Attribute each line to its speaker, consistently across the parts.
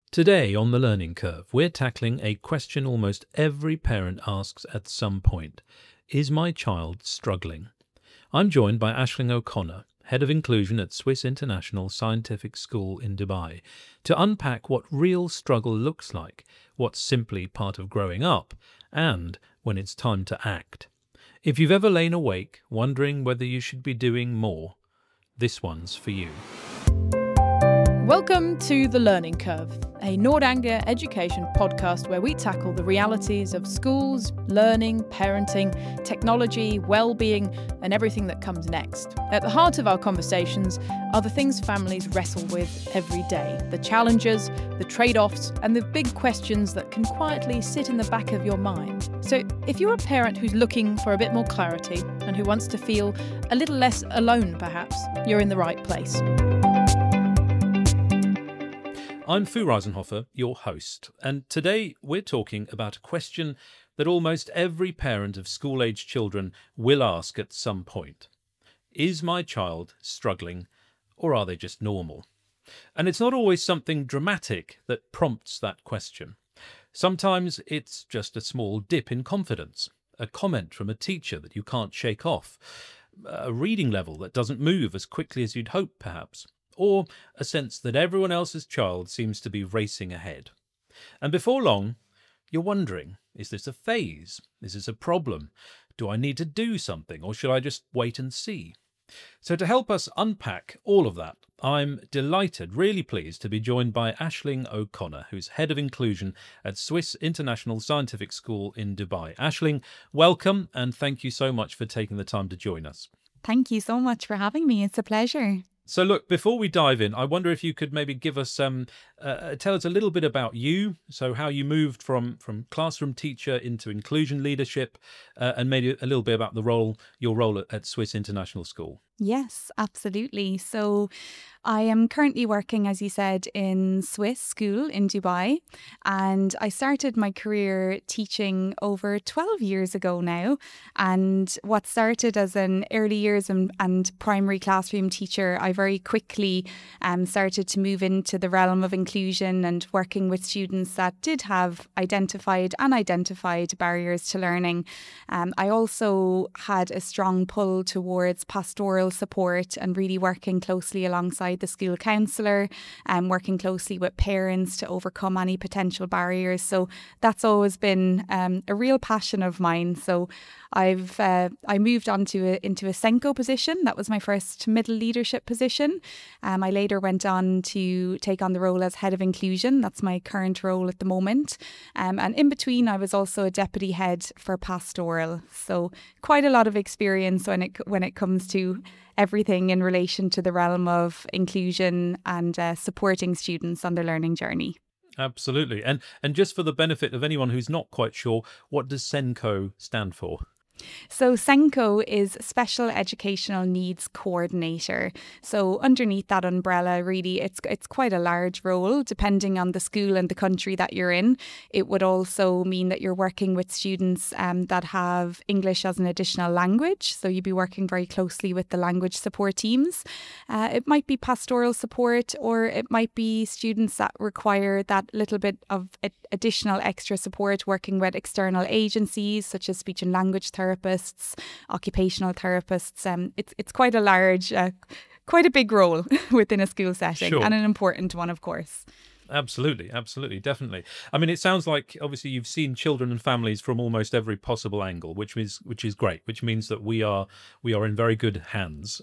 Speaker 1: Today on The Learning Curve, we're tackling a question almost every parent asks at some point. Is my child struggling? I'm joined by Aisling O'Connor, Head of Inclusion at Swiss International Scientific School in Dubai, to unpack what real struggle looks like, what's simply part of growing up, and when it's time to act. If you've ever lain awake wondering whether you should be doing more, this one's for you.
Speaker 2: Welcome to The Learning Curve, a Nordanger education podcast where we tackle the realities of schools, learning, parenting, technology, well-being, and everything that comes next. At the heart of our conversations are the things families wrestle with every day, the challenges, the trade-offs, and the big questions that can quietly sit in the back of your mind. So if you're a parent who's looking for a bit more clarity and who wants to feel a little less alone, perhaps, you're in the right place.
Speaker 1: I'm Fu Reisenhofer, your host, and today we're talking about a question that almost every parent of school-age children will ask at some point. Is my child struggling, or are they just normal? And it's not always something dramatic that prompts that question. Sometimes it's just a small dip in confidence, a comment from a teacher that you can't shake off, a reading level that doesn't move as quickly as you'd hope, perhaps, or a sense that everyone else's child seems to be racing ahead. And before long, you're wondering, is this a phase? Is this a problem? Do I need to do something, or should I just wait and see? So to help us unpack all of that, I'm delighted, really pleased to be joined by Aisling O'Connor, who's Head of Inclusion at Swiss International Scientific School in Dubai. Aisling, welcome, and thank you so much for taking the time to join us.
Speaker 3: Thank you so much for having me. It's a pleasure.
Speaker 1: So look, before we dive in, I wonder if you could maybe give us tell us a little bit about you, so how you moved from classroom teacher into inclusion leadership, and maybe a little bit about your role at Swiss International School.
Speaker 3: Yes, absolutely. So I am currently working, as you said, in Swiss School in Dubai, and I started my career teaching over 12 years ago now. And what started as an early years and primary classroom teacher, I very quickly started to move into the realm of inclusion and working with students that did have identified barriers to learning. I also had a strong pull towards pastoral support and really working closely alongside the school counsellor and working closely with parents to overcome any potential barriers. So that's always been a real passion of mine. So I moved on into a SENCO position. That was my first middle leadership position. I later went on to take on the role as head of inclusion. That's my current role at the moment. And in between, I was also a deputy head for pastoral. So quite a lot of experience when it comes to everything in relation to the realm of inclusion and supporting students on their learning journey.
Speaker 1: Absolutely. And just for the benefit of anyone who's not quite sure, what does SENCO stand for?
Speaker 3: So SENCO is Special Educational Needs Coordinator. So underneath that umbrella, really, it's quite a large role depending on the school and the country that you're in. It would also mean that you're working with students that have English as an additional language. So you'd be working very closely with the language support teams. It might be pastoral support, or it might be students that require that little bit of additional extra support, working with external agencies such as speech and language therapists, occupational therapists. It's quite a large, quite a big role within a school setting,
Speaker 1: Sure.
Speaker 3: And an important one, of course.
Speaker 1: Absolutely, definitely. I mean, it sounds like obviously you've seen children and families from almost every possible angle, which is great, which means that we are in very good hands.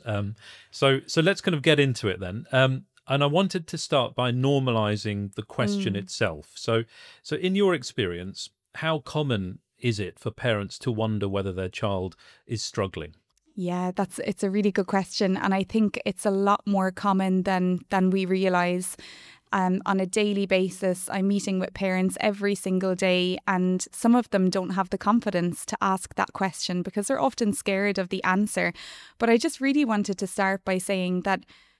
Speaker 1: So let's kind of get into it then. And I wanted to start by normalizing the question itself. So in your experience, how common is it for parents to wonder whether their child is struggling?
Speaker 3: Yeah, it's a really good question. And I think it's a lot more common than we realise. On a daily basis, I'm meeting with parents every single day, and some of them don't have the confidence to ask that question because they're often scared of the answer. But I just really wanted to start by saying that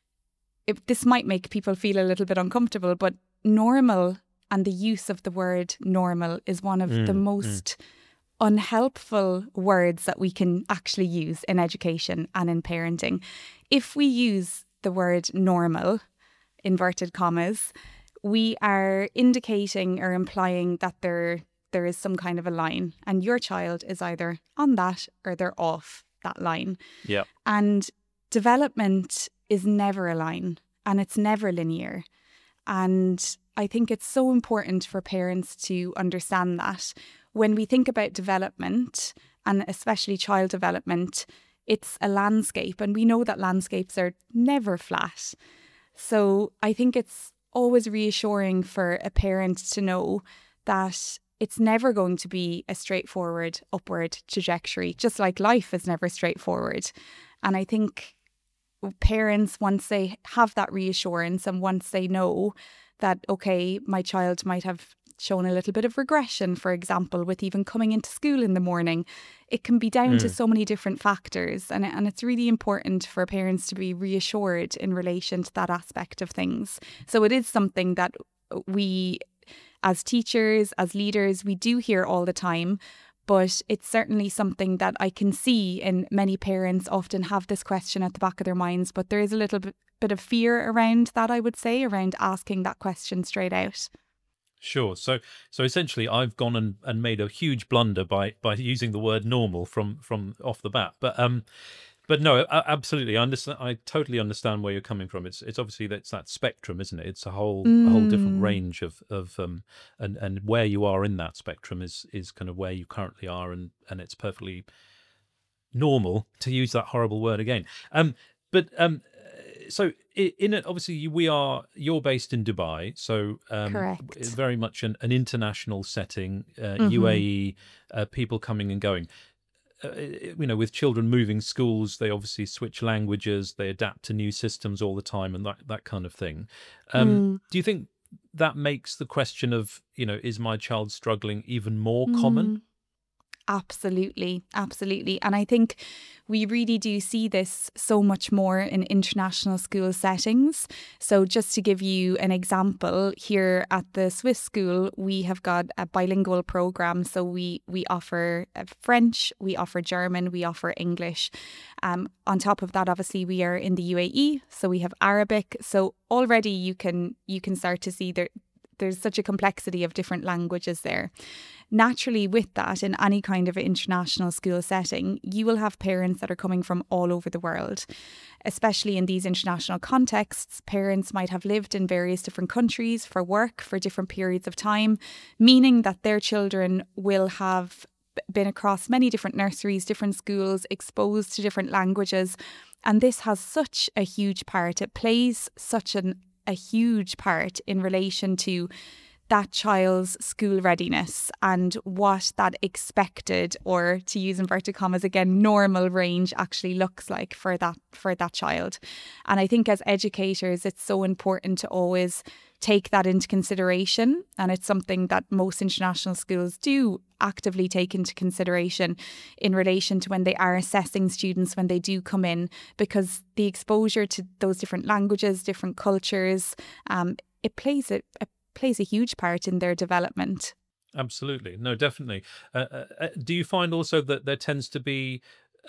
Speaker 3: this might make people feel a little bit uncomfortable, but normal and the use of the word normal is one of the most unhelpful words that we can actually use in education and in parenting. If we use the word normal, inverted commas, we are indicating or implying that there is some kind of a line, and your child is either on that or they're off that line.
Speaker 1: Yeah.
Speaker 3: And development is never a line, and it's never linear. And I think it's so important for parents to understand that when we think about development, and especially child development, it's a landscape, and we know that landscapes are never flat. So I think it's always reassuring for a parent to know that it's never going to be a straightforward upward trajectory, just like life is never straightforward. And I think parents, once they have that reassurance and once they know that, okay, my child might have shown a little bit of regression, for example, with even coming into school in the morning, it can be down to so many different factors. And it's really important for parents to be reassured in relation to that aspect of things. So it is something that we, as teachers, as leaders, we do hear all the time. But it's certainly something that I can see in many parents often have this question at the back of their minds. But there is a little bit of fear around that, I would say, around asking that question straight out.
Speaker 1: Sure. So essentially, I've gone and made a huge blunder by using the word normal from off the bat. But no, absolutely, I understand. I totally understand where you're coming from. It's obviously that's that spectrum, isn't it? It's a whole different range of and where you are in that spectrum is kind of where you currently are, and it's perfectly normal to use that horrible word again. So in it, obviously you're based in Dubai, so
Speaker 3: Correct.
Speaker 1: Very much an international setting, UAE, people coming and going. With children moving schools, they obviously switch languages, they adapt to new systems all the time, and that kind of thing. Do you think that makes the question of, is my child struggling even more common?
Speaker 3: Absolutely. And I think we really do see this so much more in international school settings. So just to give you an example, here at the Swiss school, we have got a bilingual program. So we offer French, we offer German, we offer English. On top of that, obviously, we are in the UAE, so we have Arabic. So already you can start to see there's such a complexity of different languages there. Naturally, with that, in any kind of international school setting, you will have parents that are coming from all over the world. Especially in these international contexts, parents might have lived in various different countries for work for different periods of time, meaning that their children will have been across many different nurseries, different schools, exposed to different languages. And this has such a huge part. It plays such a huge part in relation to that child's school readiness and what that expected, or to use inverted commas again, normal range actually looks like for that child. And I think as educators, it's so important to always take that into consideration. And it's something that most international schools do actively take into consideration in relation to when they are assessing students when they do come in, because the exposure to those different languages, different cultures, it plays a huge part in their development.
Speaker 1: Absolutely. No, definitely. Do you find also that there tends to be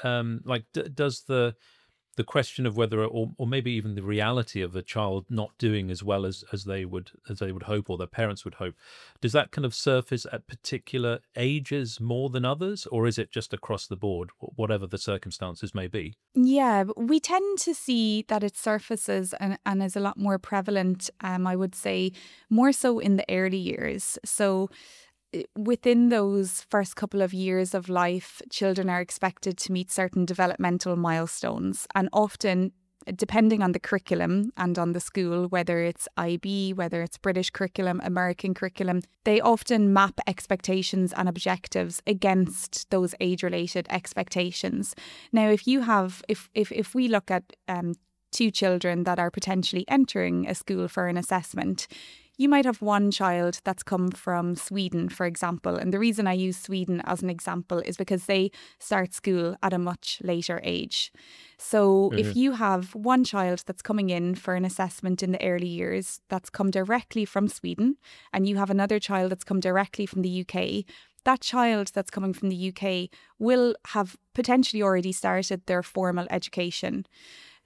Speaker 1: does the question of whether or maybe even the reality of a child not doing as well as they would hope, or their parents would hope, does that kind of surface at particular ages more than others, or is it just across the board, whatever the circumstances may be?
Speaker 3: Yeah, we tend to see that it surfaces and is a lot more prevalent, I would say, more so in the early years. So within those first couple of years of life, children are expected to meet certain developmental milestones, and often, depending on the curriculum and on the school, whether it's IB, whether it's British curriculum, American curriculum, they often map expectations and objectives against those age-related expectations. Now, if we look at two children that are potentially entering a school for an assessment, you might have one child that's come from Sweden, for example. And the reason I use Sweden as an example is because they start school at a much later age. So if you have one child that's coming in for an assessment in the early years that's come directly from Sweden, and you have another child that's come directly from the UK, that child that's coming from the UK will have potentially already started their formal education.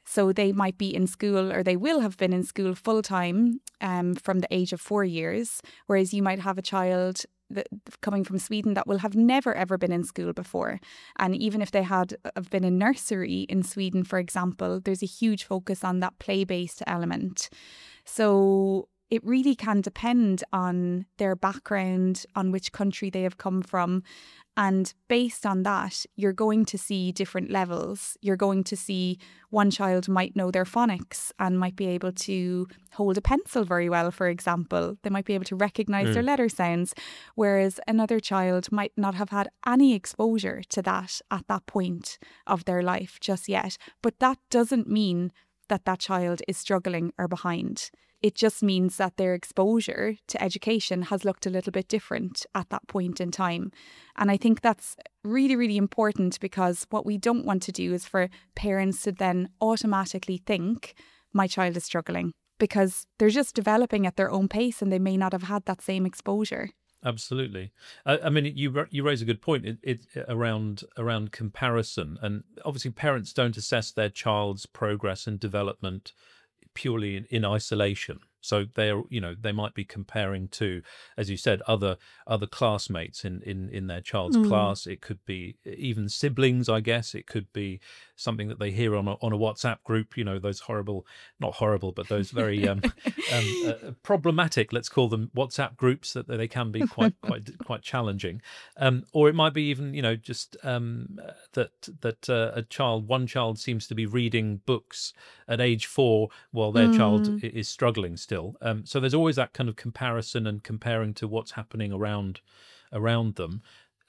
Speaker 3: So they might be in school, or they will have been in school full time from the age of 4 years, whereas you might have a child coming from Sweden that will have never ever been in school before. And even if they have been in nursery in Sweden, for example, there's a huge focus on that play-based element. So it really can depend on their background, on which country they have come from. And based on that, you're going to see different levels. You're going to see one child might know their phonics and might be able to hold a pencil very well, for example. They might be able to recognise their letter sounds, whereas another child might not have had any exposure to that at that point of their life just yet. But that doesn't mean that that child is struggling or behind. It just means that their exposure to education has looked a little bit different at that point in time. And I think that's really, really important, because what we don't want to do is for parents to then automatically think, my child is struggling, because they're just developing at their own pace and they may not have had that same exposure.
Speaker 1: Absolutely. I mean, you raise a good point around comparison, and obviously parents don't assess their child's progress and development purely in isolation. So they might be comparing to, as you said, other classmates in their child's class. It could be even siblings, I guess. It could be something that they hear on a WhatsApp group. Those not horrible, but those very problematic, let's call them, WhatsApp groups, that they can be quite challenging. Or it might be even just that one child seems to be reading books at age 4 while their child is struggling still. So there's always that kind of comparison and comparing to what's happening around them.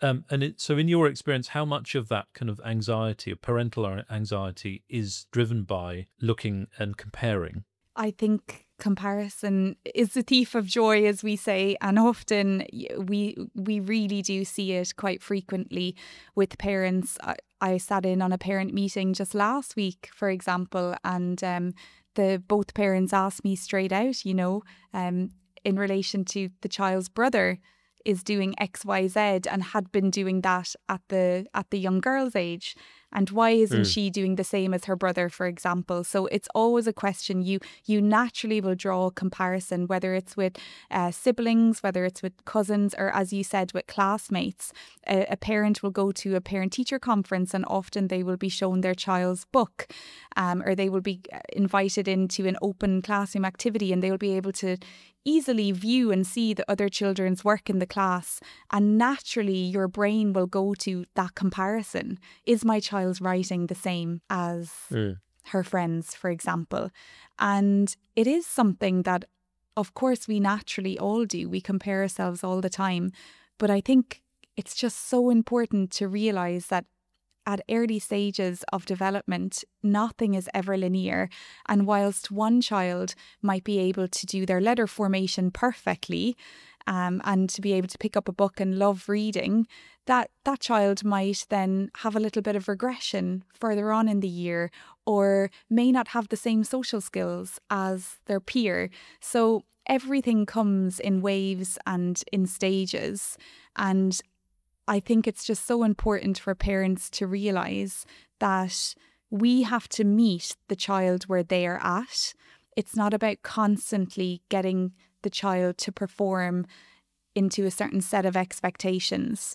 Speaker 1: So in your experience, how much of that kind of anxiety, or parental anxiety, is driven by looking and comparing?
Speaker 3: I think comparison is the thief of joy, as we say, and often we really do see it quite frequently with parents. I sat in on a parent meeting just last week, for example, and both parents asked me straight out, in relation to the child's brother is doing XYZ and had been doing that at the young girl's age. And why isn't she doing the same as her brother, for example? So it's always a question. You naturally will draw a comparison, whether it's with siblings, whether it's with cousins, or, as you said, with classmates. A parent will go to a parent-teacher conference and often they will be shown their child's book, or they will be invited into an open classroom activity, and they will be able to easily view and see the other children's work in the class. And naturally, your brain will go to that comparison. Is my child writing the same as her friends, for example? And it is something that, of course, we naturally all do. We compare ourselves all the time. But I think it's just so important to realise that at early stages of development, nothing is ever linear. And whilst one child might be able to do their letter formation perfectly, and to be able to pick up a book and love reading, that child might then have a little bit of regression further on in the year, or may not have the same social skills as their peer. So everything comes in waves and in stages. And I think it's just so important for parents to realise that we have to meet the child where they are at. It's not about constantly getting the child to perform into a certain set of expectations.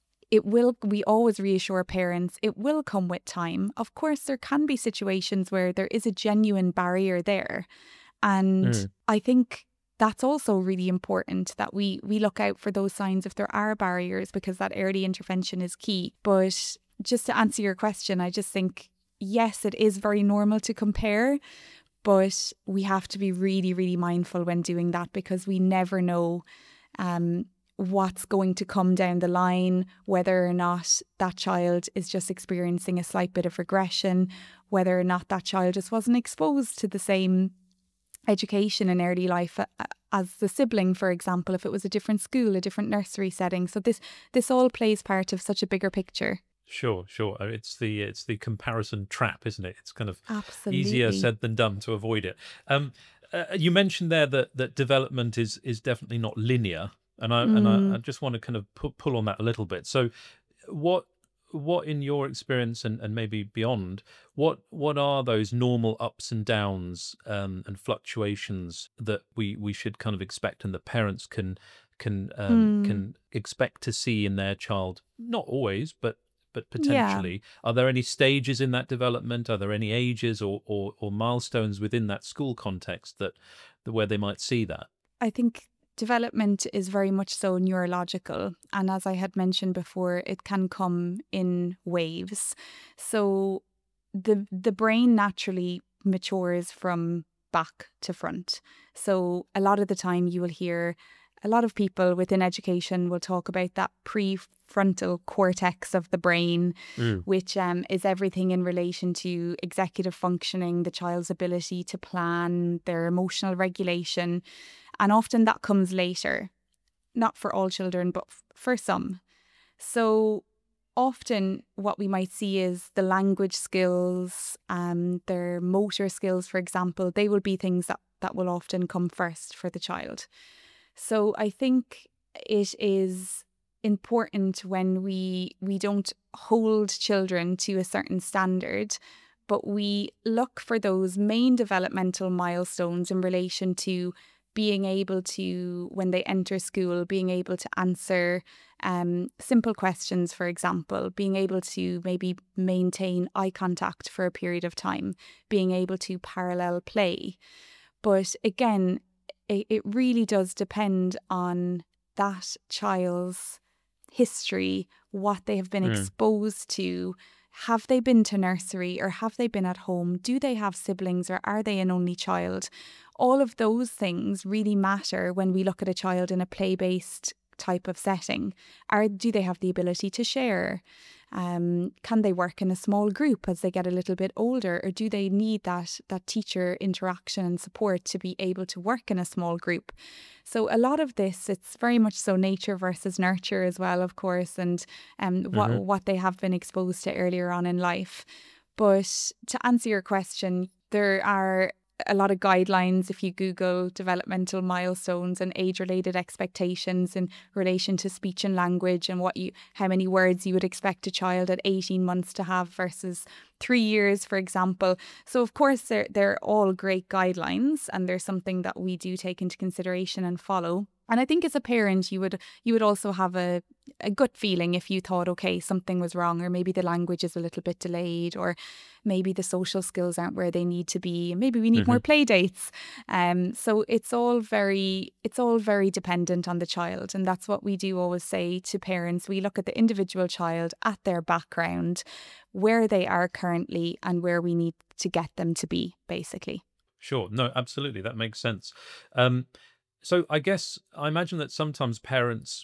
Speaker 3: We always reassure parents, it will come with time. Of course, there can be situations where there is a genuine barrier there. And I think that's also really important, that we look out for those signs if there are barriers, because that early intervention is key. But just to answer your question, I just think, yes, it is very normal to compare, but we have to be really, really mindful when doing that, because we never know what's going to come down the line, whether or not that child is just experiencing a slight bit of regression, whether or not that child just wasn't exposed to the same education in early life as the sibling, for example, if it was a different school, a different nursery setting. So this all plays part of such a bigger picture.
Speaker 1: Sure. It's the comparison trap, isn't it? It's kind of
Speaker 3: Absolutely
Speaker 1: easier said than done to avoid it. You mentioned there that development is definitely not linear, and I just want to kind of pull on that a little bit. So what what in your experience and maybe beyond, what are those normal ups and downs and fluctuations that we should kind of expect, and the parents can expect to see in their child? Not always, but
Speaker 3: Yeah.
Speaker 1: potentially. Are there any stages in that development? Are there any ages or milestones within that school context that where they might see that?
Speaker 3: I think development is very much so neurological. And as I had mentioned before, it can come in waves. So the brain naturally matures from back to front. So a lot of the time you will hear a lot of people within education will talk about that prefrontal cortex of the brain, which is everything in relation to executive functioning, the child's ability to plan, their emotional regulation. And often that comes later, not for all children, but for some. So often what we might see is the language skills, their motor skills, for example, they will be things that will often come first for the child. So I think it is important when we don't hold children to a certain standard, but we look for those main developmental milestones in relation to being able to, when they enter school, being able to answer simple questions, for example, being able to maybe maintain eye contact for a period of time, being able to parallel play. But again, it really does depend on that child's history, what they have been exposed to. Have they been to nursery or have they been at home? Do they have siblings or are they an only child? All of those things really matter when we look at a child in a play-based type of setting. Do they have the ability to share? Can they work in a small group as they get a little bit older, or do they need that teacher interaction and support to be able to work in a small group? So a lot of this, it's very much so nature versus nurture as well, of course, and what they have been exposed to earlier on in life. But to answer your question, there are a lot of guidelines if you Google developmental milestones and age-related expectations in relation to speech and language and how many words you would expect a child at 18 months to have versus 3 years, for example. So of course they're all great guidelines, and they're something that we do take into consideration and follow. And I think as a parent, you would also have a gut feeling if you thought, okay, something was wrong, or maybe the language is a little bit delayed, or maybe the social skills aren't where they need to be, and maybe we need more play dates. So it's all very dependent on the child, and that's what we do always say to parents. We look at the individual child, at their background, where they are currently, and where we need to get them to be, basically.
Speaker 1: Sure. No, absolutely. That makes sense. So I imagine that sometimes parents,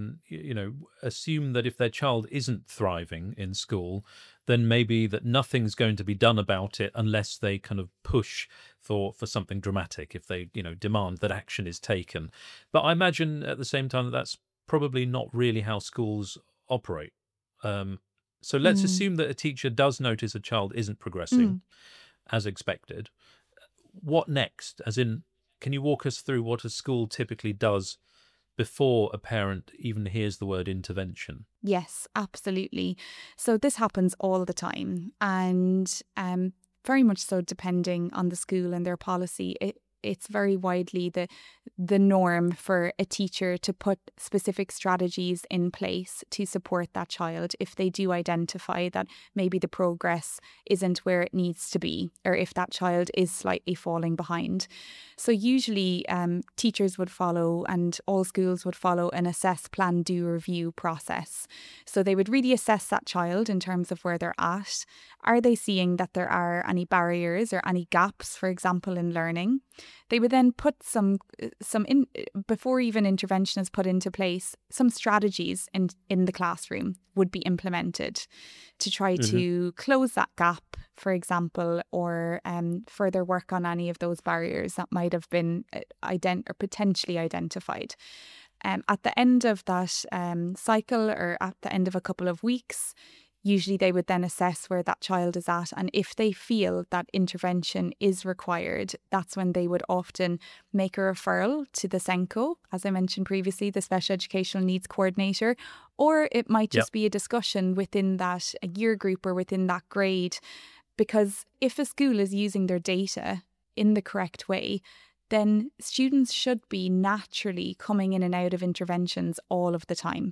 Speaker 1: assume that if their child isn't thriving in school, then maybe that nothing's going to be done about it unless they kind of push for something dramatic, if they, demand that action is taken. But I imagine at the same time that that's probably not really how schools operate. So let's assume that a teacher does notice a child isn't progressing as expected. What next? As in, can you walk us through what a school typically does before a parent even hears the word intervention?
Speaker 3: Yes, absolutely. So this happens all the time, and very much so depending on the school and their policy. It's very widely the norm for a teacher to put specific strategies in place to support that child if they do identify that maybe the progress isn't where it needs to be, or if that child is slightly falling behind. So usually teachers would follow, and all schools would follow, an assess, plan, do, review process. So they would really assess that child in terms of where they're at. Are they seeing that there are any barriers or any gaps, for example, in learning? They would then put before even intervention is put into place, some strategies in the classroom would be implemented to try to close that gap, for example, or further work on any of those barriers that might have been potentially identified. At the end of that cycle, or at the end of a couple of weeks, Usually they would then assess where that child is at. And if they feel that intervention is required, that's when they would often make a referral to the SENCO, as I mentioned previously, the Special Educational Needs Coordinator, or it might just be a discussion within that a year group or within that grade. Because if a school is using their data in the correct way, then students should be naturally coming in and out of interventions all of the time,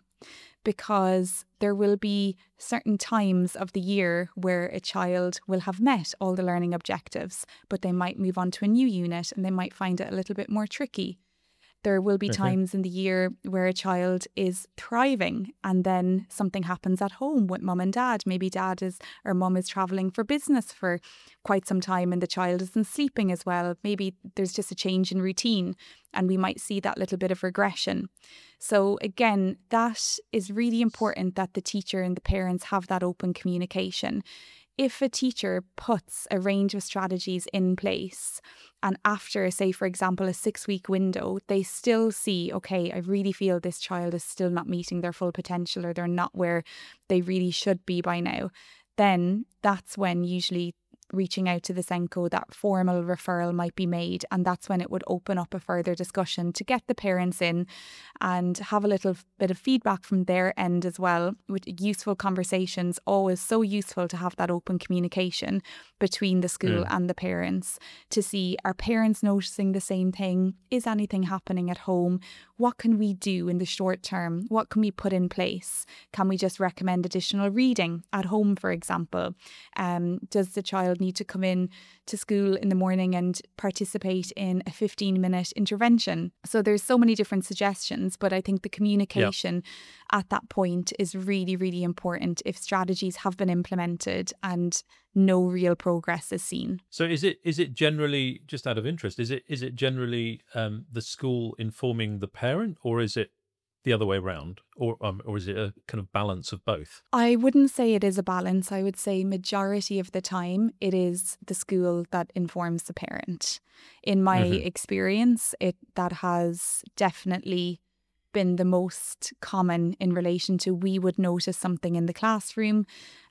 Speaker 3: because there will be certain times of the year where a child will have met all the learning objectives, but they might move on to a new unit and they might find it a little bit more tricky. There will be times in the year where a child is thriving and then something happens at home with mum and dad. Maybe dad is or mum is travelling for business for quite some time and the child isn't sleeping as well. Maybe there's just a change in routine and we might see that little bit of regression. So again, that is really important that the teacher and the parents have that open communication. If a teacher puts a range of strategies in place and after, say, for example, a 6-week window, they still see, okay, I really feel this child is still not meeting their full potential or they're not where they really should be by now, then that's when usually reaching out to the SENCO, that formal referral might be made, and that's when it would open up a further discussion to get the parents in and have a little bit of feedback from their end as well, with useful conversations. Always so useful to have that open communication between the school and the parents to see, are parents noticing the same thing? Is anything happening at home? What can we do in the short term? What can we put in place? Can we just recommend additional reading at home, for example? Does the child need to come in to school in the morning and participate in a 15-minute intervention? So there's so many different suggestions, but I think the communication at that point is really, really important if strategies have been implemented and no real progress is seen.
Speaker 1: So is it generally, just out of interest, is it generally the school informing the parent, or is it the other way around, or is it a kind of balance of both?
Speaker 3: I wouldn't say it is a balance. I would say majority of the time it is the school that informs the parent. In my experience, that has definitely been the most common in relation to, we would notice something in the classroom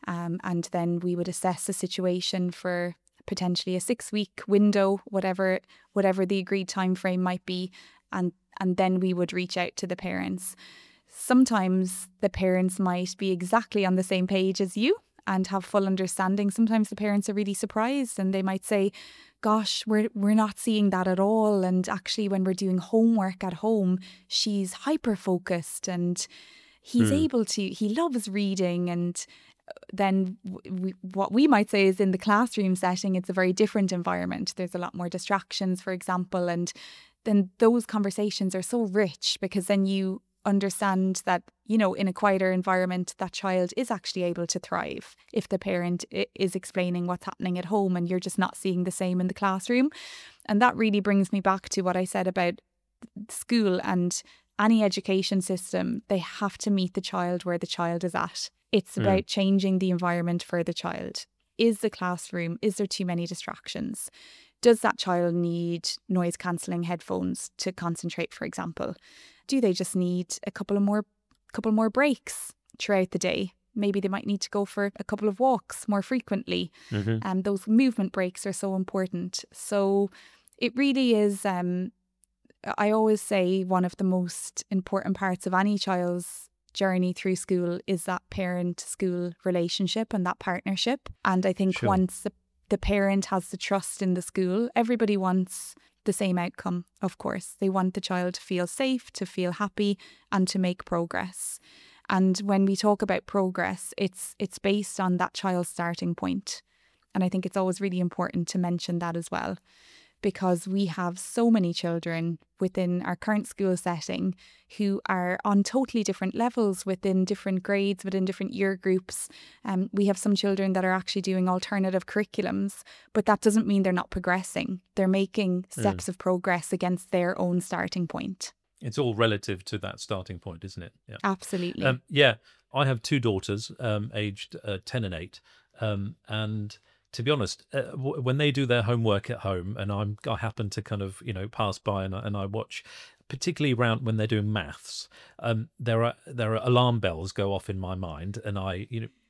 Speaker 3: and then we would assess the situation for potentially a 6-week window, whatever the agreed time frame might be, and then we would reach out to the parents. Sometimes the parents might be exactly on the same page as you and have full understanding. Sometimes the parents are really surprised and they might say, gosh, we're not seeing that at all. And actually, when we're doing homework at home, she's hyper focused and he's able to, he loves reading. And then what we might say is, in the classroom setting, it's a very different environment. There's a lot more distractions, for example. And then those conversations are so rich, because then you understand that, you know, in a quieter environment, that child is actually able to thrive if the parent is explaining what's happening at home and you're just not seeing the same in the classroom. And that really brings me back to what I said about school and any education system. They have to meet the child where the child is at. It's about changing the environment for the child. Is the classroom, is there too many distractions? Does that child need noise cancelling headphones to concentrate, for example? Do they just need a couple more breaks throughout the day? Maybe they might need to go for a couple of walks more frequently. And those movement breaks are so important. So it really is, I always say, one of the most important parts of any child's journey through school is that parent-school relationship and that partnership. And I think once the parent has the trust in the school, everybody wants the same outcome, of course. They want the child to feel safe, to feel happy, and to make progress. And when we talk about progress, it's based on that child's starting point. And I think it's always really important to mention that as well, because we have so many children within our current school setting who are on totally different levels, within different grades, within different year groups. We have some children that are actually doing alternative curriculums, but that doesn't mean they're not progressing. They're making steps of progress against their own starting point.
Speaker 1: It's all relative to that starting point, isn't it? Yeah.
Speaker 3: Absolutely.
Speaker 1: I have 2 daughters, aged 10 and 8, and to be honest, when they do their homework at home, and I happen to kind of, pass by and I watch, particularly around when they're doing maths, there are alarm bells go off in my mind, and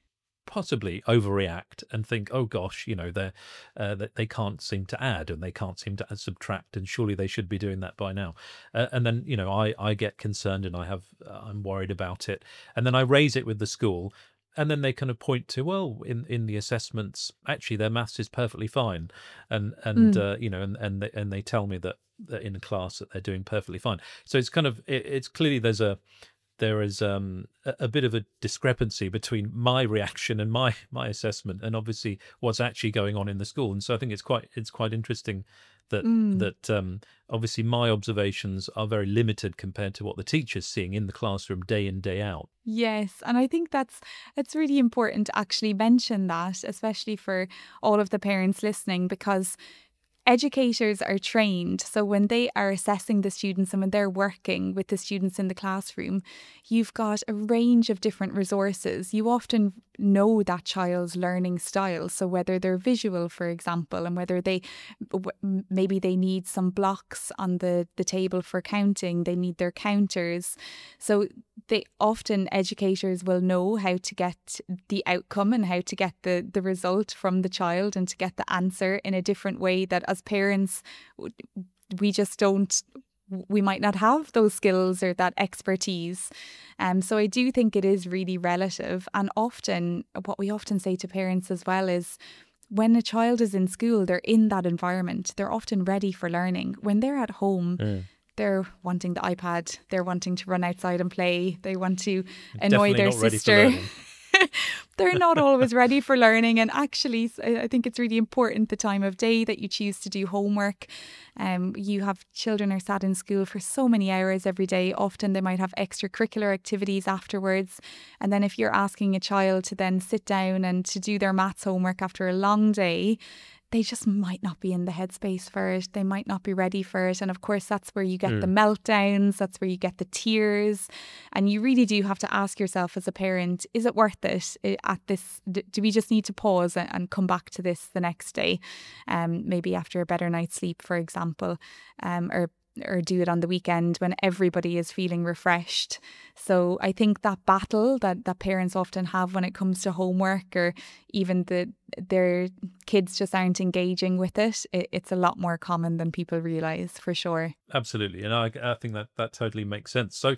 Speaker 1: possibly overreact and think, oh gosh, they can't seem to add and they can't seem to subtract, and surely they should be doing that by now. And then I get concerned and I'm worried about it, and then I raise it with the school. And then they kind of point to, well, in the assessments, actually their maths is perfectly fine, and they tell me that in a class that they're doing perfectly fine. So it's kind of it's clearly there is a bit of a discrepancy between my reaction and my assessment, and obviously what's actually going on in the school. And so I think it's quite interesting that obviously my observations are very limited compared to what the teacher's seeing in the classroom day in, day out.
Speaker 3: Yes, and I think it's really important to actually mention that, especially for all of the parents listening, because educators are trained. So when they are assessing the students and when they're working with the students in the classroom, you've got a range of different resources. You often know that child's learning style. So whether they're visual, for example, and whether maybe they need some blocks on the table for counting, they need their counters. So educators will know how to get the outcome and how to get the result from the child and to get the answer in a different way that as parents, we might not have those skills or that expertise. So I do think it is really relative. And often, what we often say to parents as well is, when a child is in school, they're in that environment. They're often ready for learning. When they're at home, they're wanting the iPad. They're wanting to run outside and play. They want to annoy their sister. They're not always ready for learning. And actually, I think it's really important the time of day that you choose to do homework. You have children are sat in school for so many hours every day. Often they might have extracurricular activities afterwards. And then if you're asking a child to then sit down and to do their maths homework after a long day, they just might not be in the headspace for it. They might not be ready for it. And of course, that's where you get the meltdowns. That's where you get the tears. And you really do have to ask yourself as a parent, is it worth it at this? Do we just need to pause and come back to this the next day? Maybe after a better night's sleep, for example, or do it on the weekend when everybody is feeling refreshed. So I think that battle that parents often have when it comes to homework, or even their kids just aren't engaging with it, it's a lot more common than people realise, for sure.
Speaker 1: Absolutely. And I think that totally makes sense. So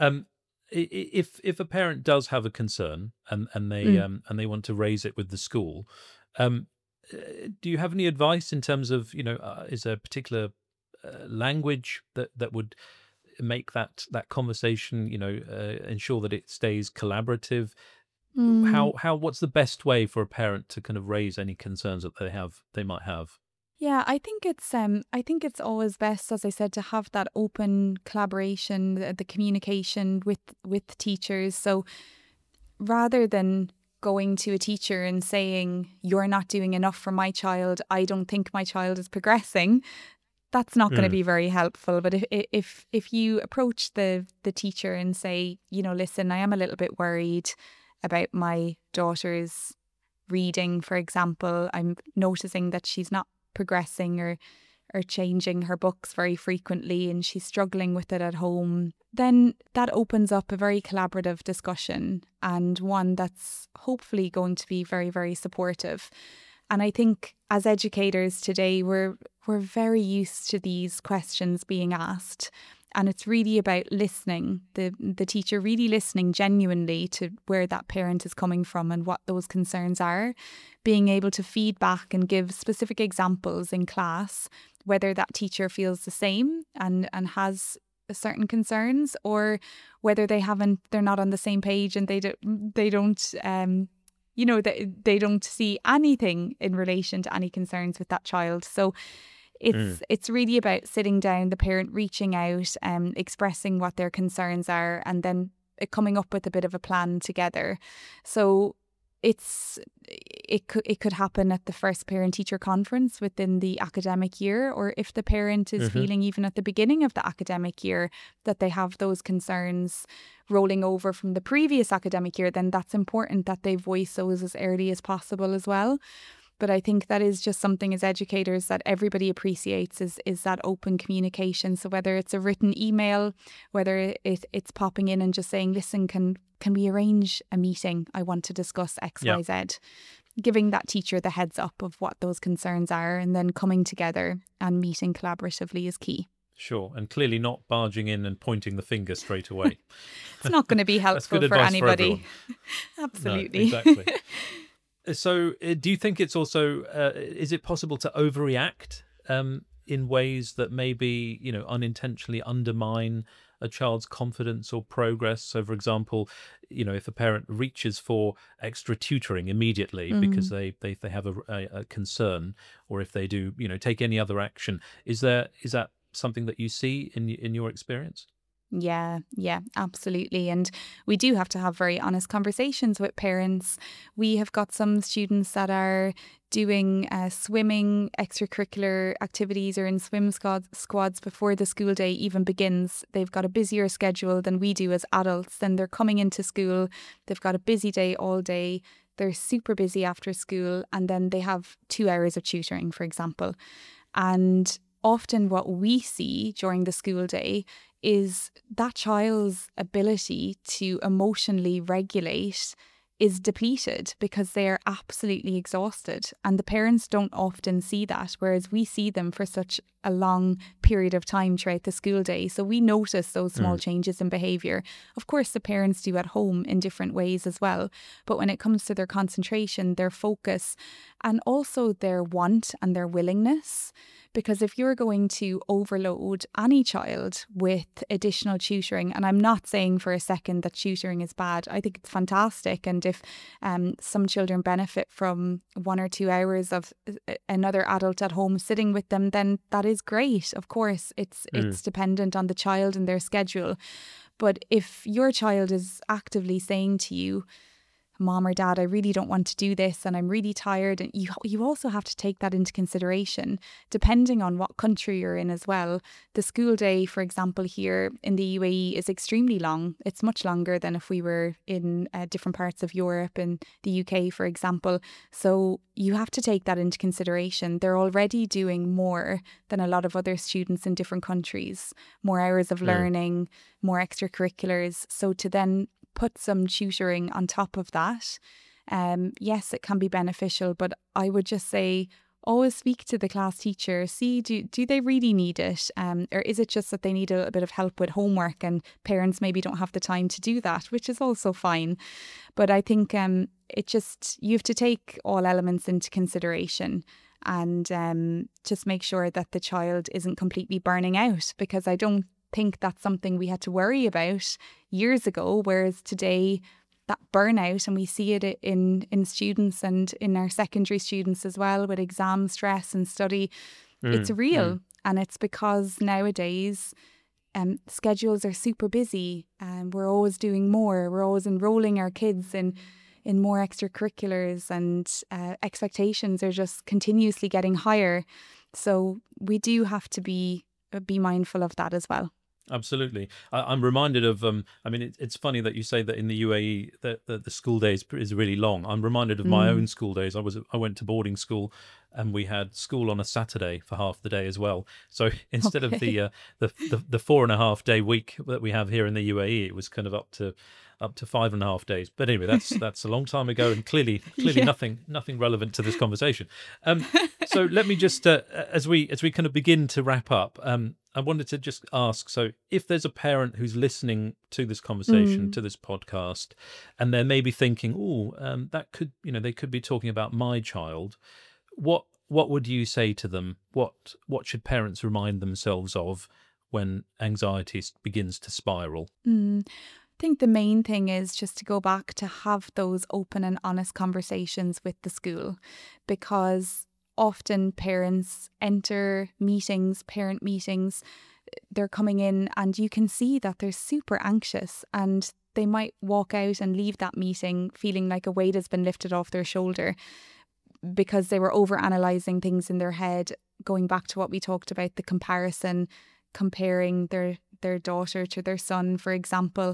Speaker 1: if a parent does have a concern and they want to raise it with the school, do you have any advice in terms of, is there a particular language that would make that conversation, ensure that it stays collaborative? What's the best way for a parent to kind of raise any concerns that they might have?
Speaker 3: Yeah, I think it's always best, as I said, to have that open collaboration, the communication with teachers. So rather than going to a teacher and saying, you're not doing enough for my child, I don't think my child is progressing, that's not going to be very helpful. But if you approach the teacher and say, listen, I am a little bit worried about my daughter's reading, for example. I'm noticing that she's not progressing or changing her books very frequently, and she's struggling with it at home. Then that opens up a very collaborative discussion, and one that's hopefully going to be very, very supportive. And I think as educators today, we're very used to these questions being asked. And it's really about listening, the teacher really listening genuinely to where that parent is coming from and what those concerns are, being able to feed back and give specific examples in class, whether that teacher feels the same and has certain concerns, or whether they're not on the same page and they don't they don't see anything in relation to any concerns with that child. So it's really about sitting down, the parent reaching out, expressing what their concerns are, and then coming up with a bit of a plan together. So it could happen at the first parent-teacher conference within the academic year, or if the parent is feeling even at the beginning of the academic year that they have those concerns rolling over from the previous academic year, then that's important that they voice those as early as possible as well. But I think that is just something as educators that everybody appreciates is that open communication. So whether it's a written email, whether it's popping in and just saying, listen, can we arrange a meeting? I want to discuss X, Y, Z. Giving that teacher the heads up of what those concerns are, and then coming together and meeting collaboratively is key.
Speaker 1: Sure, and clearly not barging in and pointing the finger straight away.
Speaker 3: It's not going to be helpful for anybody. Absolutely.
Speaker 1: No, exactly. So do you think it's also, is it possible to overreact in ways that maybe, unintentionally undermine a child's confidence or progress? So, for example, if a parent reaches for extra tutoring immediately because they have a concern, or if they do, take any other action, is that something that you see in your experience?
Speaker 3: Yeah, absolutely. And we do have to have very honest conversations with parents. We have got some students that are doing swimming extracurricular activities or in swim squads before the school day even begins. They've got a busier schedule than we do as adults. Then they're coming into school. They've got a busy day all day. They're super busy after school. And then they have 2 hours of tutoring, for example. And often what we see during the school day is that child's ability to emotionally regulate is depleted because they are absolutely exhausted. And the parents don't often see that, whereas we see them for such a long period of time throughout the school day. So we notice those small changes in behaviour. Of course, the parents do at home in different ways as well. But when it comes to their concentration, their focus, and also their want and their willingness, because if you're going to overload any child with additional tutoring, and I'm not saying for a second that tutoring is bad, I think it's fantastic. And if some children benefit from 1 or 2 hours of another adult at home sitting with them, then that is great. Of course, it's dependent on the child and their schedule. But if your child is actively saying to you, Mom or Dad, I really don't want to do this and I'm really tired. And you also have to take that into consideration, depending on what country you're in as well. The school day, for example, here in the UAE is extremely long. It's much longer than if we were in different parts of Europe and the UK, for example. So you have to take that into consideration. They're already doing more than a lot of other students in different countries, more hours of learning, more extracurriculars. So to then put some tutoring on top of that, yes, it can be beneficial, but I would just say always speak to the class teacher. See, do they really need it? Or is it just that they need a little bit of help with homework and parents maybe don't have the time to do that, which is also fine. But I think you have to take all elements into consideration and just make sure that the child isn't completely burning out, because I don't think that's something we had to worry about years ago, whereas today that burnout, and we see it in students and in our secondary students as well with exam stress and study, it's real. And it's because nowadays schedules are super busy and we're always doing more. We're always enrolling our kids in more extracurriculars, and expectations are just continuously getting higher. So we do have to be mindful of that as well.
Speaker 1: Absolutely. I'm reminded of, it's funny that you say that in the UAE that the school day is really long. I'm reminded of my own school days. I went to boarding school and we had school on a Saturday for half the day as well. So instead of the 4.5 day week that we have here in the UAE, it was kind of up to 5.5 days. But anyway, that's a long time ago, and clearly nothing relevant to this conversation. So let me just, as we kind of begin to wrap up, I wanted to just ask, so if there's a parent who's listening to this conversation, to this podcast, and they're maybe thinking, that could, they could be talking about my child, what would you say to them? What should parents remind themselves of when anxiety begins to spiral?
Speaker 3: I think the main thing is just to go back to have those open and honest conversations with the school, because often parents enter parent meetings, they're coming in and you can see that they're super anxious, and they might walk out and leave that meeting feeling like a weight has been lifted off their shoulder because they were over-analysing things in their head, going back to what we talked about, the comparison, comparing their daughter to their son, for example.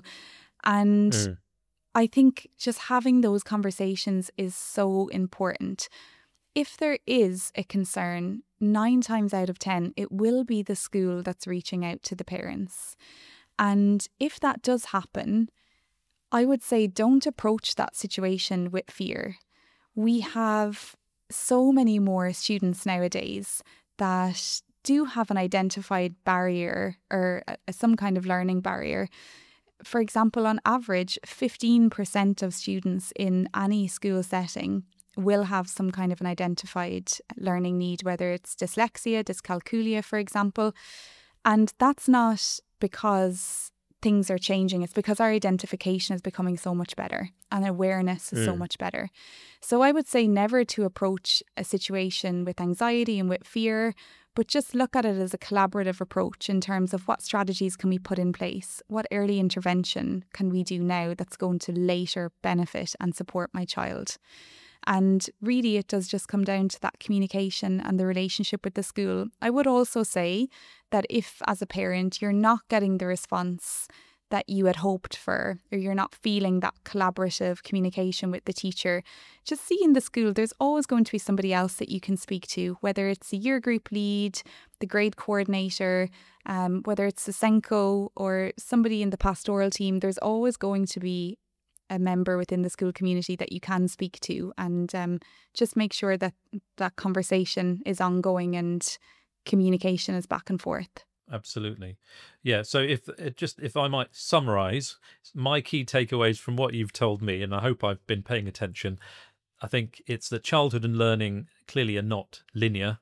Speaker 3: And I think just having those conversations is so important. if there is a concern, 9 times out of 10, it will be the school that's reaching out to the parents. And if that does happen, I would say don't approach that situation with fear. We have so many more students nowadays that do have an identified barrier or some kind of learning barrier. For example, on average, 15% of students in any school setting will have some kind of an identified learning need, whether it's dyslexia, dyscalculia, for example. And that's not because things are changing. It's because our identification is becoming so much better and awareness is so much better. So I would say never to approach a situation with anxiety and with fear, but just look at it as a collaborative approach in terms of what strategies can we put in place? What early intervention can we do now that's going to later benefit and support my child? And really, it does just come down to that communication and the relationship with the school. I would also say that if, as a parent, you're not getting the response that you had hoped for, or you're not feeling that collaborative communication with the teacher, just see in the school, there's always going to be somebody else that you can speak to, whether it's the year group lead, the grade coordinator, whether it's the SENCO or somebody in the pastoral team. There's always going to be a member within the school community that you can speak to, and just make sure that that conversation is ongoing and communication is back and forth.
Speaker 1: Absolutely. Yeah. So if I might summarize my key takeaways from what you've told me, and I hope I've been paying attention, I think it's that childhood and learning clearly are not linear.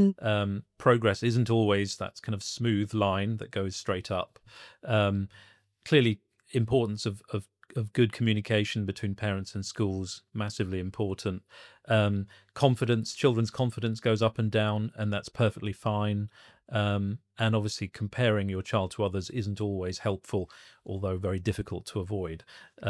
Speaker 1: Progress isn't always that kind of smooth line that goes straight up. Clearly, importance of good communication between parents and schools, massively important. Confidence, children's confidence goes up and down, and that's perfectly fine. And obviously comparing your child to others isn't always helpful, although very difficult to avoid.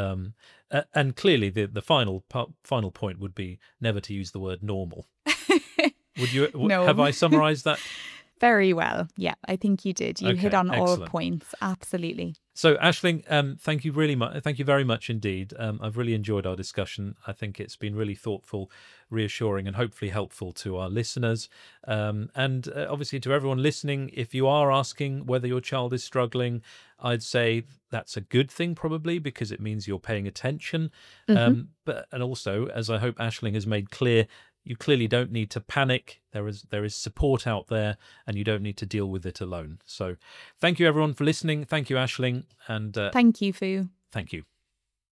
Speaker 1: And clearly the final point would be never to use the word normal. Would you?
Speaker 3: No.
Speaker 1: Have I summarised that?
Speaker 3: Very well. Yeah, I think you did. You hit on all
Speaker 1: excellent
Speaker 3: points. Absolutely.
Speaker 1: So, Aisling, thank you Thank you very much indeed. I've really enjoyed our discussion. I think it's been really thoughtful, reassuring, and hopefully helpful to our listeners. And obviously to everyone listening, if you are asking whether your child is struggling, I'd say that's a good thing probably, because it means you're paying attention. And also, as I hope Aisling has made clear, you clearly don't need to panic. There is support out there, and you don't need to deal with it alone. So thank you everyone for listening. Thank you, Aisling. And
Speaker 3: thank you, Fu.
Speaker 1: Thank you.